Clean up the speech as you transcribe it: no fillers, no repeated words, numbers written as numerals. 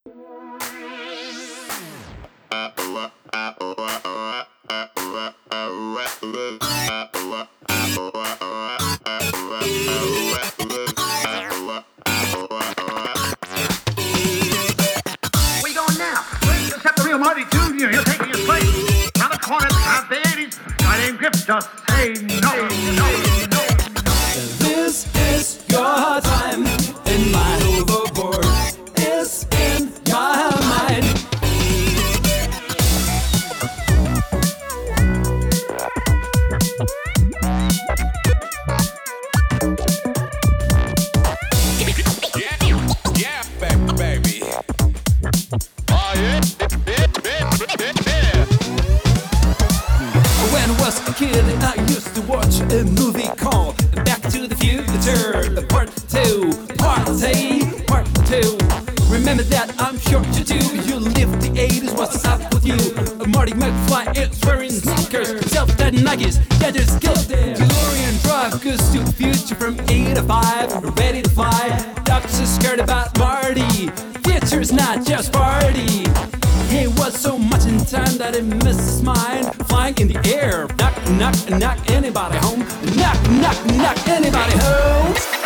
Real Marty Jr., you're taking his place. Round the corner, have the 80s. Guy named Grip, just say no. This is your time, and my overboard is in your mind. Yeah, baby. Oh, yeah. When I was a kid, I used to watch a movie called Back to the Future, Part 2, Part 2. Remember that, I'm sure you do. You lived the 80s, what's up with you? Marty McFly is wearing sneakers, self-dead Nikes, yeah, there's skills there. DeLorean drive goes to the future from 8 to 5, ready to fly. Doc's is scared about Marty, future's not just party. He was so much in time that he missed his mind. Flying in the air, knock, knock, knock anybody home. Knock, knock, knock anybody home.